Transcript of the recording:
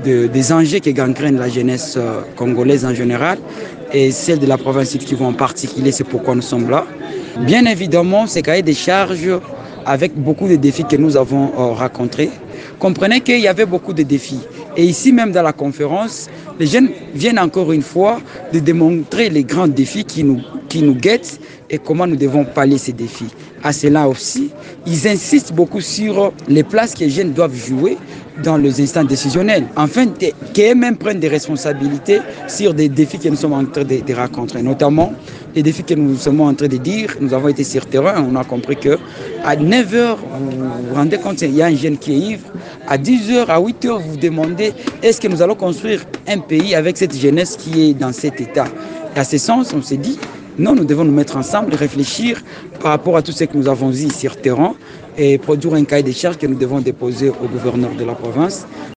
des enjeux qui gangrènent la jeunesse congolaise en général et celle de la province Sud Kivu en particulier, c'est pourquoi nous sommes là. Bien évidemment, ces cahiers des charges avec beaucoup de défis que nous avons rencontrés. Comprenez qu'il y avait beaucoup de défis. Et ici même dans la conférence, les jeunes viennent encore une fois de démontrer les grands défis qui nous guettent et comment nous devons pallier ces défis. À cela aussi, ils insistent beaucoup sur les places que les jeunes doivent jouer dans les instants décisionnels, afin qu'eux-mêmes prennent des responsabilités sur des défis que nous sommes en train de rencontrer, notamment les défis que nous sommes en train de dire. Nous avons été sur terrain, on a compris qu'à 9h, vous vous rendez compte, il y a un jeune qui est ivre, à 10h, à 8h, vous vous demandez est-ce que nous allons construire un pays avec cette jeunesse qui est dans cet état. Et à ce sens, on s'est dit, non, nous devons nous mettre ensemble, réfléchir par rapport à tout ce que nous avons dit sur terrain et produire un cahier des charges que nous devons déposer au gouverneur de la province.